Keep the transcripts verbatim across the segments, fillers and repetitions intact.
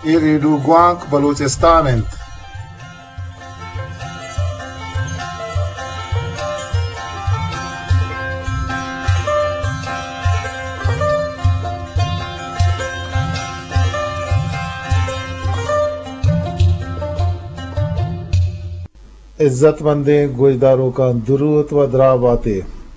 iridu guank Baluchistan. इज्जतमंदे गुजदारों का दुरूद व दराबाते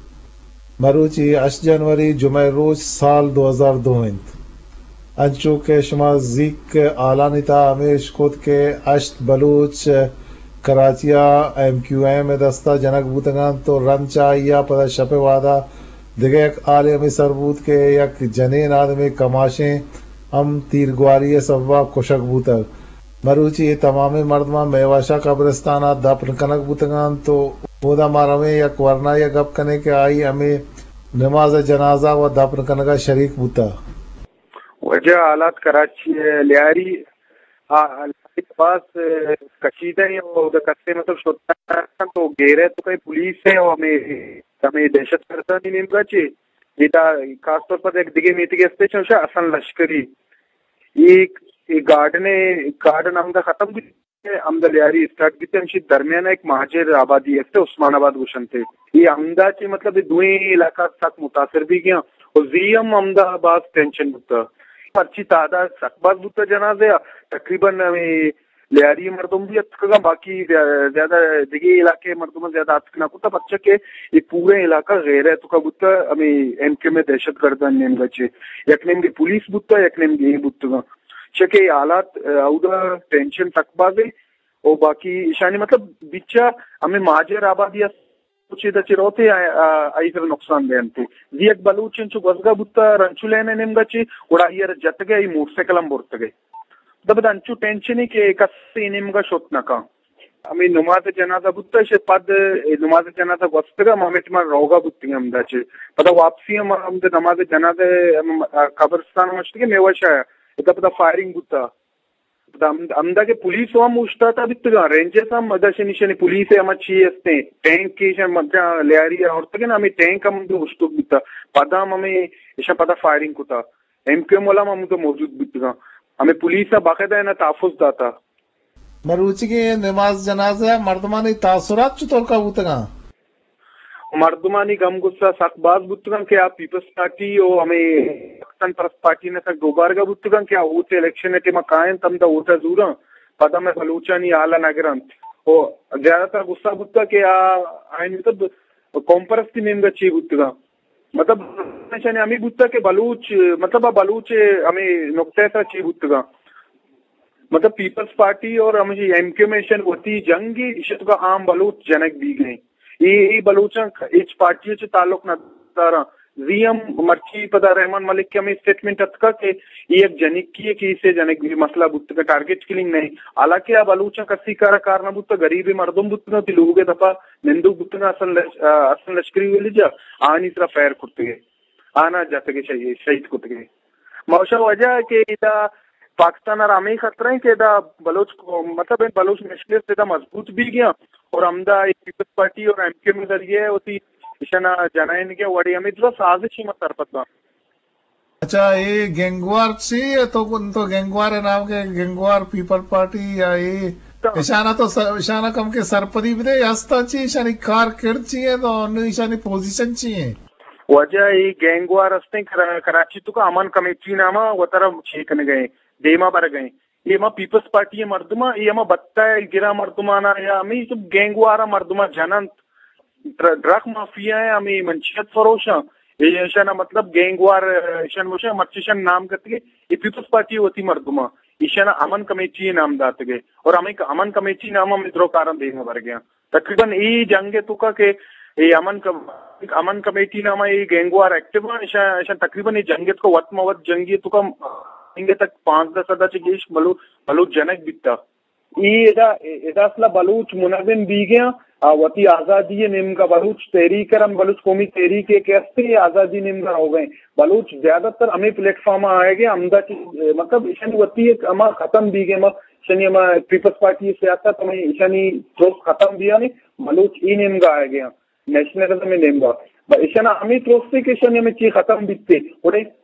मरूची अश जनवरी जुमे रोज साल दो हजार दो इंत अंचू के शुमा जीक के आलानिता हमेश खुद के अश्त बलूच कराचिया एम क्यू एम दस्ता जनक बूतगान तो रंचा या पदा शपे वादा दिगे आले में सरबूत के यक जनेन आदमी कमाशें हम तीरगवारी सव्वा खुशक बूतक मरूची तमाम मर्दमा मेवाशा कब्रिस्तान दफन कनक बुतगान तो मोदा मारमे या वरना या गप कने के आई हमें नमाज जनाजा व दफन कनका शरीक बुता वजह हालात कराची लियारी के पास कशीदा है और कस्ते मतलब शोता तो गेरे तो कई पुलिस है और हमें हमें दहशत करता नहीं निम्बा चे इता खास तौर पर एक दिगे मीटिंग स्टेशन से असन लश्करी एक ಈ ಗಾರ್ಡನೆ ಗಾರ್ಡನ್ आमदा खत्म भी आमदा लियारी स्टार्ट भी थे दरमियान एक महाजर आबादी है उस्मानाबाद गुशन थे ये आमदा के मतलब दुए इलाका तक मुतासर भी गया और जीएम अहमदाबाद टेंशन बुता अच्छी तादाद सकबाज बुता जनाजे तकरीबन लियारी मर्दों भी अतका बाकी ज्यादा दिगे इलाके मर्दों में ज्यादा अतकना कुता बच्चे के ये पूरे इलाका गैर है तो का बुता हमें एमके में दहशत गर्दा नेम बच्चे एक नेम की पुलिस बुता एक नेम की बुता शके हालात उधर टेंशन तकबाजे और बाकी ईशानी मतलब बिचा हमें महाजर आबादी कुछ इधर चिरोते आई फिर नुकसान देते जी एक बलूच इंचु गजगा बुत्ता रंचु लेने निम्गची उड़ा ये जत गए मोटरसाइकिल हम बोर्त गए तब अंचु टेंशन ही के कस्से निम्गा शोत नका हमें नमाज जनाजा बुत्ता शे पद नमाज जनाजा वस्तगा मामेट मार रोगा बुत्ती हम दाचे पता वापसी हम हम नमाज जनाजा कब्रिस्तान मस्त के मेवाशा इतना पता फायरिंग बुता अमदा के पुलिस हम उष्टा था बित्तगा रेंजर्स हम मदशे निशने पुलिस है हम अच्छी असते टैंक के शन मध्य लियारी और तक ना हमें टैंक हम तो उष्टो बित्ता पता हमें ऐसा पता फायरिंग कुता एमके मोला हम तो मौजूद बित्तगा हमें पुलिस का बाकायदा है ना ताफुज दाता मरूची के नमाज जनाजा मर्दमानी तासुरात चुतोल का बुतगा मर्दमानी गम गुस्सा सकबाज बुत्तगन के आप पीपल्स पार्टी और हमें पाकिस्तान परस्त पार्टी ने तक दोबारा का बुत्तगन क्या ऊँचे इलेक्शन है टीमा कायन तम दा ऊँचा जूरा पता में बलूचा नहीं आला नगरन और ज्यादातर गुस्सा बुत्ता के आ आइन मतलब कॉम्परस्ती में इनका ची बुत्तगा मतलब निशाने हमें बुत्ता के बलूच मतलब आ बलूच हमें नुक्ते सा ची बुत्तगा मतलब पीपल्स पार्टी और हमें एमके मेशन होती जंगी इशत का आम बलूच जनक भी गए ये बलूचा इस पार्टी से ताल्लुक न तारा जीएम मर्ची पदा रहमान मलिक के हमें स्टेटमेंट अतका के ये एक जनिक की है कि इसे जनिक भी मसला बुत्त का टारगेट किलिंग नहीं हालांकि अब बलूचा कसी कारा कारण बुत्त गरीबी मर्दों बुत्त न लोगों दफा निंदु बुत्त न असल असल लश्करी वाली जा आनी तरह फैर कुत्ते गए आना जाते के चाहिए शहीद कुत्ते गए मौशा वजह के इदा पाकिस्तान और हमें खतरा है कि दा बलोच मतलब इन बलोच मुश्किल से दा मजबूत भी गया और हमदा पीपल्स पार्टी और एमके में जरिए होती इशना जनाइन के वड़ी हमें तो साजिश ही मत पता अच्छा ये गेंगवार सी तो तो गेंगवार है नाम के गेंगवार पीपल पार्टी या ये इशाना तो इशाना कम के सरपदी भी दे हस्ता ची इशानी कार किर चाहिए तो अन्य इशानी पोजीशन चाहिए वजह ये गेंगवार हस्ते कराची तो का अमन कमेटी नामा वो तरफ छेकने गए देमा पर गए ये माँ पीपल्स पार्टी मर्दमा ये माँ बत्ता है गिरा मर्दमाना या हमें सब गेंगवारा मर्दमा जनंत ड्रग माफिया है हमें मंशियत फरोशा ये शना मतलब गेंगवार शन वोशा मर्चिशन नाम करते ये पीपल्स पार्टी होती मर्दमा ईशाना अमन कमेटी नाम दाते गए और हमें अमन कमेटी नाम हम मित्रों कारण देने भर गया तकरीबन ये जंगे तुका के ये अमन अमन कमेटी नामा ये गेंगवार एक्टिव है तकरीबन ये जंगे को वत मवत जंगी तुका इंगे तक पांच दस सदा चीज बलू बलूच जनक बिकता ये एदा एदा असला बलूच मुनविन भी गया वती आजादी नेम का बलूच तहरीक करम बलूच कौमी तहरीक के कैसे आजादी नेम का हो गए बलूच ज्यादातर हमें प्लेटफॉर्म आए गए अमदा मतलब ईशानी वती एक अमा खत्म भी गए शनि अमा पीपल्स पार्टी से आता तो मैं ईशानी ट्रोस खत्म दिया नहीं बलूच ई नेम का आ गया नेशनलिज्म में नेम का ईशाना हमें ट्रोस के शनि में ची खत्म बिकते और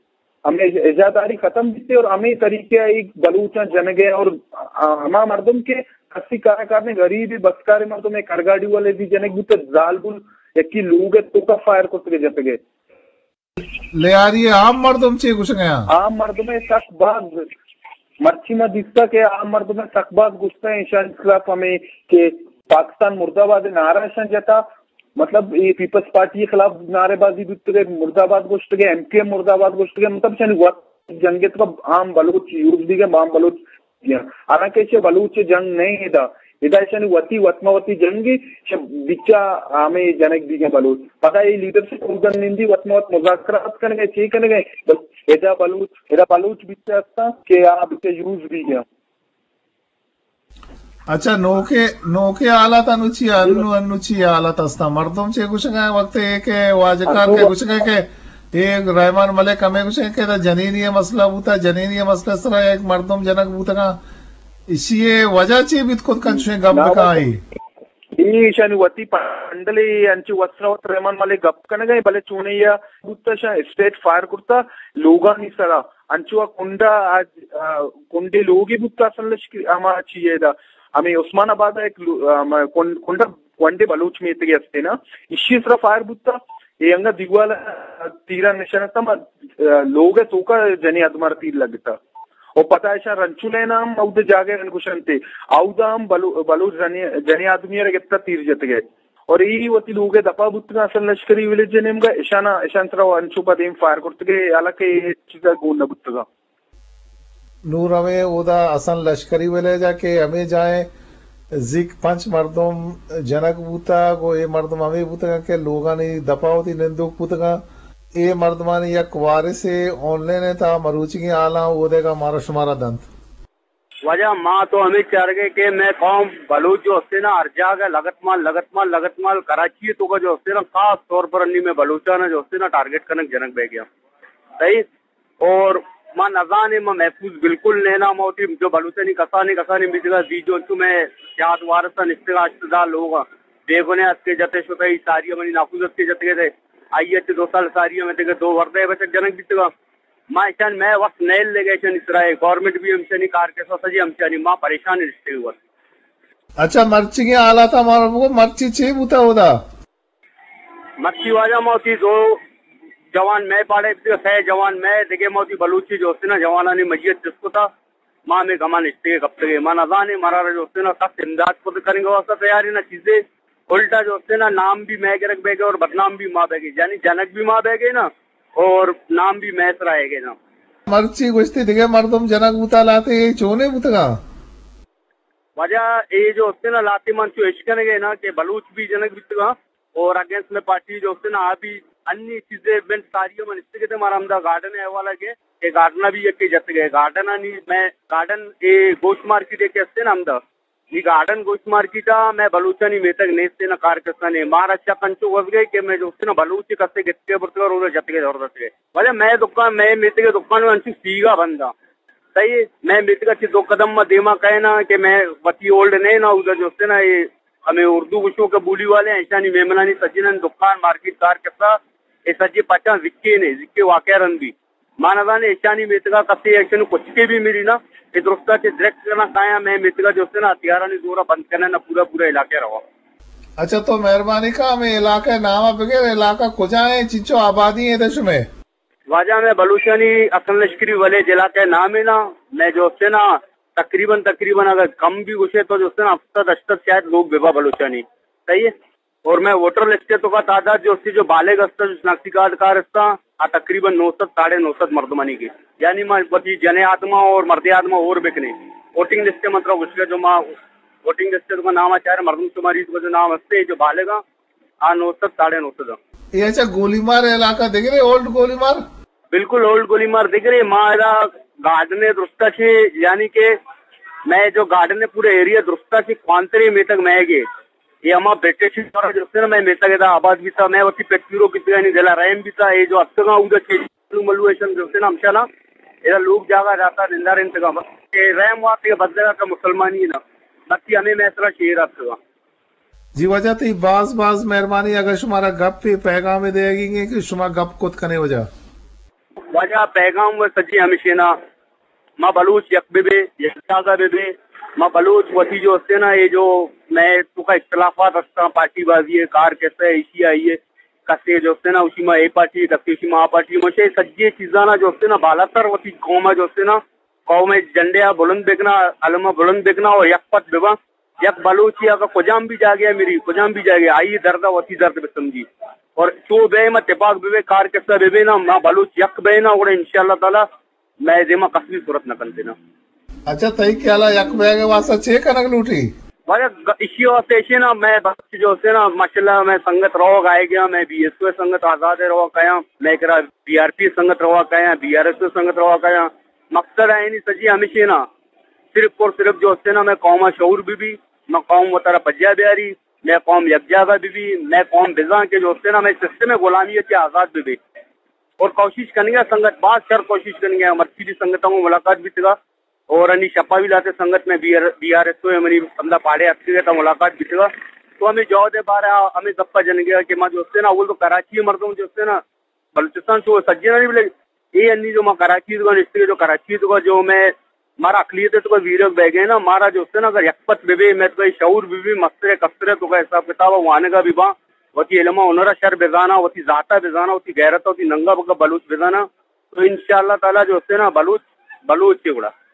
हमें इजादारी खत्म दिते और हमें तरीके एक बलूच जन गए और हमा मर्दम के कसी कार ने गरीबी बसकारे मर्दम करगाड़ी वाले भी जनक भी तो जाल बुल एक लोग तो का फायर को जत गए ले आ रही है आम मर्दम चे कुछ गया आम मर्दम सकबाज मर्ची में दिखता के आम मर्दम सकबाज गुस्सा है ईशान खिलाफ हमें के पाकिस्तान मुर्दाबाद नारा जता मतलब ये पीपल्स पार्टी के खिलाफ नारेबाजी भी मुर्दाबाद गोश्त के एमके मुर्दाबाद गोश्त के मतलब जंगे तो आम बलूच यूज दी गए आम बलूच हालांकि बलूच जंग नहीं है था इधर वती वत्मावती जंगी बिच्चा हमें जनक दी गए बलूच पता ये लीडरशिप उर्गन निंदी वत्मावत मुजाकरात करने गए चे करने गए बस एदा बलूच एदा बलूच बिच्चा था कि आप बिच्चा यूज दी गया अच्छा नोके नोके आलात अनुची अनु अनुची आलात असता मर्दम चे कुछ गए वक्त एक वाजकार के कुछ गए के एक रहमान मलिक हमें कुछ के जनीनीय मसला होता जनीनीय मसला सरा एक मर्दम जनक होता इसी वजह चे भी खुद कंचे गप का आई ई शनि वती पंडले यांची वस्त्रवत रहमान मलिक गप कने गए भले चुनिया बुत्तशा स्टेट फायर करता लोगांनी सरा अंचुआ कुंडा आज कुंडे लोगी बुत्ता संलश आमा चाहिए हमें उस्मानाबाद एक कुंडा वंडे बलूच में इतने असते ना इसी तरह फायर बुत्ता ये अंगा दिवाला तीरा निशान तम लोग तो का जनी तुम्हारा तीर लगता और पता है शायद रंचू लेना हम औदे जागे रनकुशन थे औदा हम बलू बलूच जनी जनी आदमी रे कितना तीर जत गए और यही वती लोग दफा बुत्ता असल लश्करी विलेज नेम का ईशाना ईशान तरह अंचू पदेम फायर करते गए हालांकि ये चीज़ गोंद बुत्ता नूर हमें ओदा असन लश्करी वेले जाके हमें जाए जिक पंच मर्दम जनक बूता को ये मर्दम हमें बूता के लोगा ने दपावती निंदुक बूता ये मर्दमानी या कुवारे से ऑनलाइन था मरूची की आला ओदे का मारा शुमारा दंत वजह माँ तो हमें चाह गए कि मैं कौम बलूच जो होते ना अर्जा का लगतमाल लगतमाल लगतमाल कराची तो का जो होते ना खास तौर पर अन्नी में बलूचा ना जो होते ना टारगेट कनक जनक बह गया सही और मां नजाने में महफूज बिल्कुल लेना मोती जो बलूचनी कसानी कसानी मिजगा दी जो तू मैं याद वारसा निस्तेगाश्तदार लोग बेगुने के जते शुते सारिया मनी नाफूजत के जते थे आइए दो साल सारिया में दो वर्दे बचक जनक बीतगा मां ईशान मैं वक्त नैल ले गए इसराए गवर्नमेंट भी हमसे कार के सो सजी हमसे नहीं मां परेशान रिश्ते हुआ अच्छा मर्ची के आला था मारो वो मर्ची छे बुता होदा मर्ची वाजा मोती दो जवान मैं पाड़े है जवान मैं देखे मोती बलूची जो होते ना जवाना ने मजियत जिसको था माँ में गमान इस्ते कब तक माँ नजाने मारा जो होते ना सख्त इमदाद को करेंगे वैसा तैयारी ना चीजें उल्टा जो होते ना नाम भी मैं गिरक बह गए और बदनाम भी माँ बह गई यानी जनक भी माँ बह गए ना और नाम भी मैस रहेगे ना मर्ची गुस्ती दिखे मर्दम जनक बुता लाते ये चोने बुतगा वजह ये जो होते ना लाते मन चो इश्कन गए ना कि बलूच भी जनक बुतगा और अगेंस्ट में पार्टी जो होते ना अभी अन्य चीजें इवेंट सारी मन इसके थे हमारा हमदा गार्डन है वाला के ये गार्डन भी एक जत गए गार्डन नहीं मैं गार्डन ये गोश्त मार्केट एक असते ना हमदा ये गार्डन गोश्त मार्केट मैं बलूचा नहीं मेतक नेस्ते ना कार कस्ता ने महाराष्ट्र कंचो वस गए कि मैं जो उससे ना बलूच कस्ते गिट्टे पुरतगर उधर जत गए जबरदस्त गए वजह मैं दुकान मैं मेते के दुकान में अंशु सीगा बंदा सही मैं मेते का दो कदम में देमा कहे ना कि मैं वती ओल्ड नहीं ना उधर जो उससे ना ये हमें उर्दू गुशों के बोली वाले ऐसा नहीं मेमनानी सचिन दुकान मार्केट कार कस्ता ये सज्जे पचास जिक्के ने जिक्के वाकया रन भी मानवा ने ऐशानी मेतगा कसे ऐसे कुछ के भी मेरी ना ये दोस्ता के डायरेक्ट करना काया मैं मेतगा जो है ना हथियारा ने जोरा बंद करना ना पूरा पूरा इलाके रहा अच्छा तो मेहरबानी का हमें इलाके नामा बगैर इलाका खुजा है चिचो आबादी है देश में वाजा में बलूचनी असल लश्करी वाले जिला के नाम है ना मैं जो है ना तकरीबन तकरीबन अगर कम भी घुसे तो जो है ना अफ्तर अश्तर शायद लोग बेबा बलूचनी सही है और मैं वोटर लिस्टें का तादाद जो उसकी जो बालेग अस्ता जो शनाख्ती कार्ड का रस्ता तकरीबन नौसठ साढ़े नौसठ मर्दमानी की यानी माँ बची जने आत्मा और मर्द आत्मा और बिकने वोटिंग लिस्टें मतलब उसके जो माँ वोटिंग लिस्टें का नाम चाहे मर्दम शुमारी का जो नाम हंसते जो बालेगा आ नौसठ साढ़े नौसठ ये अच्छा गोलीमार इलाका दिख रहे ओल्ड गोलीमार बिल्कुल ओल्ड गोलीमार दिख रही माँ गार्डन दुरुस्ता से यानी के मैं जो गार्डन है पूरे एरिया दुरुस्ता से क्वांतरी में तक मैं गए ये हमारा ब्रिटिश जो है ना मैं मेता गया था आबाद भी था मैं वही पेट्रो की नहीं दिला रैम भी था ये जो अक्सर उधर मलुएशन जो है ना हमसे ना ये लोग जागा जाता निंदा इंतजाम रैम वहाँ पे बदलेगा का मुसलमान ही ना बाकी हमें मैं इतना शेर आपका जी वजह थी बाज बाज मेहरबानी अगर शुमारा गप पे पैगाम में देगी कि शुमा गप कुत कने वजह वजह पैगाम व सच्ची हमेशा ना माँ बलूच यक बेबे यका बेबे माँ बलूच वती जो होते ना ये जो मैं तो का इख्तलाफात रखता पार्टीबाजी है कार कैसे है इसी आई है कसे जो होते ना उसी में ए पार्टी दक्षी उसी में आ पार्टी मुझे सज्जे चीज़ाना जो होते ना बालासर वती कौमा जो होते ना कौम में झंडे बुलंद देखना अलमा बुलंद देखना और यक पत बेबा यक बलूचिया का कुजाम भी जा गया मेरी कुजाम भी जा गया आई दर्द वती दर्द भी समझी और चो बे मैं तिपाक बेबे कार कैसा बेबे ना माँ बलूच यक बे ना और इंशाल्लाह ताला मैं देमा कसवी सूरत न कर देना। अच्छा तई क्या यक बैग वासा छे कनक लूटी वजह इसी वास्ते ऐसे ना मैं बस जो से ना माशाल्लाह मैं संगत रहो गाए गया मैं बी एस संगत आजाद रहो कया मैं करा बी आर पी संगत रहो कया बी आर एस संगत रहो कया मकसद है नहीं सजी हमेशा ना सिर्फ और सिर्फ जो होते ना मैं कौमा शऊर भी भी मैं कौम वो तरह पज्जा बिहारी मैं कौम यकजागा भी भी मैं कौम बिजा के जो होते ना मैं सिस्टम में गुलामी के आजाद भी भी और कोशिश करेंगे संगत बात शर कोशिश करेंगे मर्सी संगतों को मुलाकात भी थी और अन्य छपा भी लाते संगत में बी आर एस हमारी बंदा पाड़े अच्छे था मुलाकात भी थी तो हमें जो दे बारे हमें गप्पा जन गया कि मैं जो होते ना वो तो कराची मरता हूँ जो होते ना बलूचिस्तान से सज्जे ना नहीं बोले ये अन्य जो मैं कराची तो जो कराची तो जो मैं मारा अखिलियत तो वीर बह गए ना मारा जो होते ना अगर यकपत बेबे मैं तो शऊर भी मस्तरे कस्तरे तो का हिसाब किताब वहां का भी बा वती इल्मा उनरा शर बेजाना वती जाता बेजाना वती गैरत वती नंगा बका बलूच बेजाना तो इंशाअल्लाह ताला जो होते ना बलूच बलूच के गुड़ा